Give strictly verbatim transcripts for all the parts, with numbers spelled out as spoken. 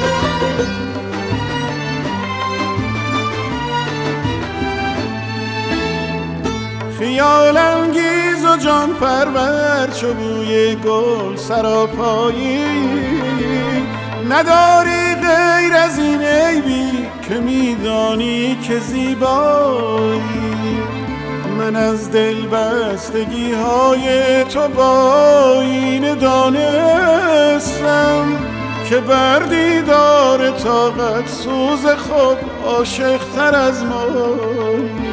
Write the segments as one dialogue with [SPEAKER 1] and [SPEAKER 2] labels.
[SPEAKER 1] خیال انگیز و جان پرور چو بوی گل سراپایی، نداری غیر از این عیبی که میدانی که زیبایی. من از دل بستگی های تو با این دانستم که بر دیدار طاقت سوز خود عاشق تر از مایی.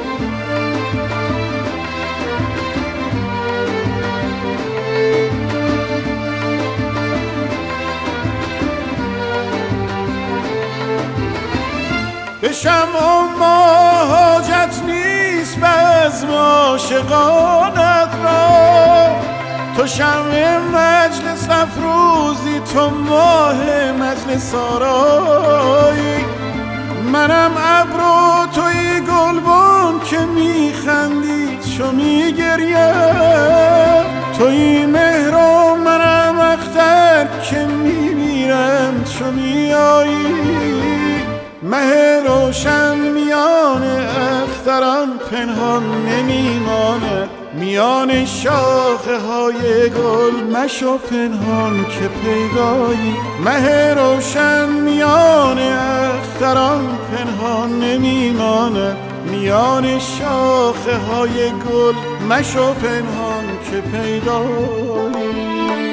[SPEAKER 1] به شمع ما حاجت نیست بزم عاشقانت را، تو شمع مجلس افروزی، تو ماه مجلس آرایی. منم ابر و توی گلبن که میخندی چو میگریم، توی مهر و منم اختر که میمیرم چو میایی. مه روشن میان اختران پنهان نمیماند، میان شاخه های گل مشو پنهان که پیدایی. مه روشن میان اختران پنهان نمیماند، میان شاخه های گل مشو پنهان که پیدایی.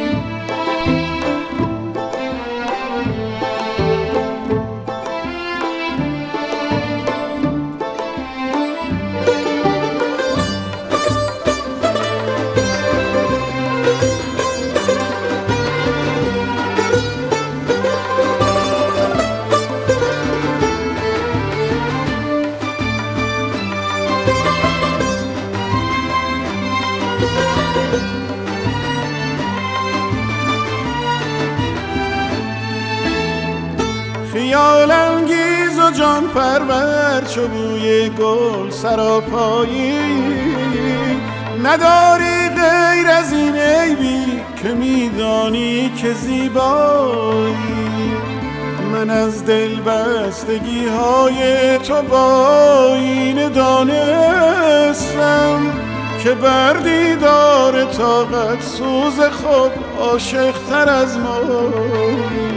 [SPEAKER 1] خیال انگیز و جان پرور چو بوی گل سراپایی، نداری غیر از این عیبی که میدانی که زیبایی. من از دل بستگی های تو با این دانستم که بر دیدار طاقت سوز خود عاشق تر از مایی.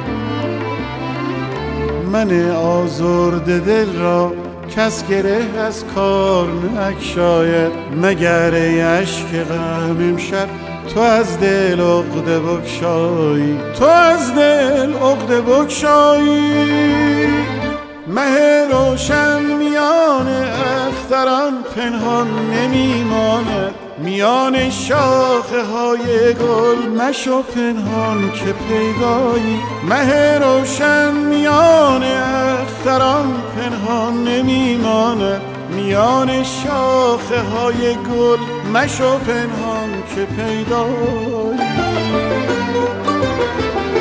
[SPEAKER 1] من آزرده دل را کس گره از کار نگشاید، مگر ای اشک غم امشب تو از دل عقده بگشایی، تو از دل عقده بگشایی. مه روشن میان اختران پنهان نمیماند، میان شاخه های گل مشو پنهان که پیدایی. مه روشن میان اختران پنهان نمیماند، میان شاخه های گل مشو پنهان که پیدایی.